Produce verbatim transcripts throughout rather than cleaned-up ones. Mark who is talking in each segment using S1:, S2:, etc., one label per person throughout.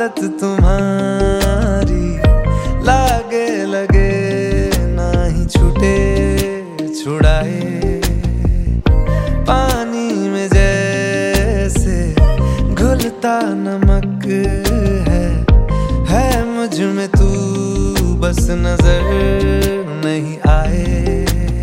S1: आदत तुम्हारी लागे लगे ना ही छूटे छुड़ाए, पानी में जैसे घुलता नमक है, है मुझ में तू बस नजर नहीं आए।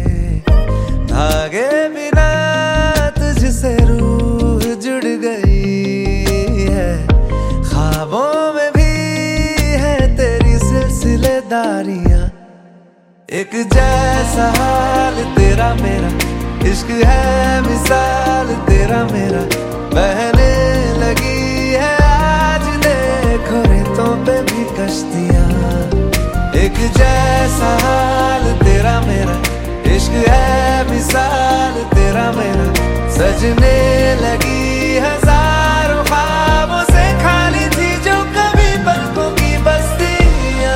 S1: भागे बिना तुझसे रूह जुड़ गई है, ख्वाबों में भी है तेरी सिलसिलेदारियां। एक जैसा हाल तेरा मेरा, इश्क है मिसाल तेरा मेरा, बहने लगी है आज देखो रेतों पे भी कश्तियां। एक जैसा हाल तेरा मेरा, इश्क है मिसाल तेरा मेरा, सजने लगी हजारों ख्वाबों से खाली थी जो कभी पलकों की बस्तियां।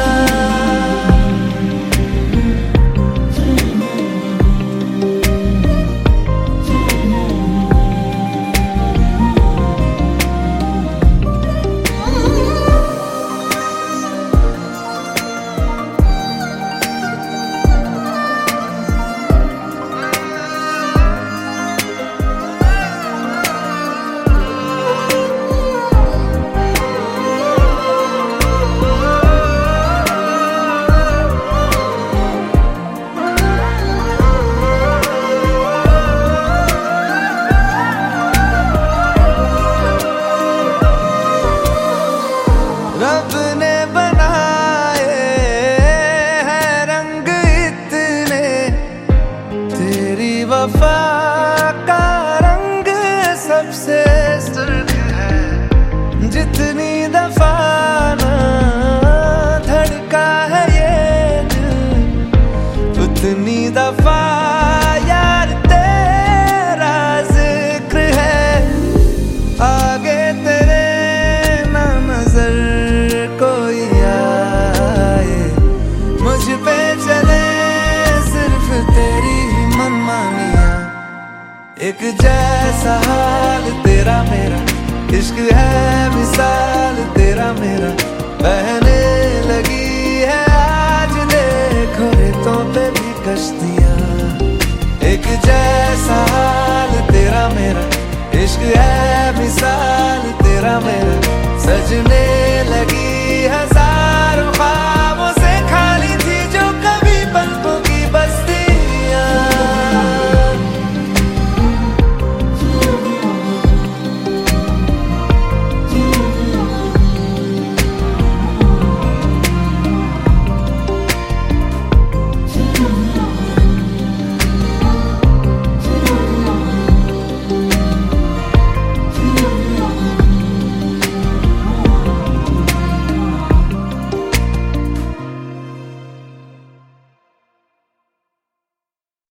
S1: रब ने बनाए हैं रंग इतने, तेरी वफा का रंग सबसे सुर्ख है। जितनी दफा ना धड़का है ये दिल, उतनी दफा यार तेरा जिक्र है। आगे तेरे ना नजर कोई आए, मुझ पे चले सिर्फ तेरी ही मनमानियां। एक जैसा हाल तेरा मेरा, इश्क है मिसाल तेरा मेरा, बहने लगी है आज देखो रेतों पे भी कश्तियां। एक जैसा हाल तेरा मेरा, इश्क है मिसाल तेरा मेरा, सजने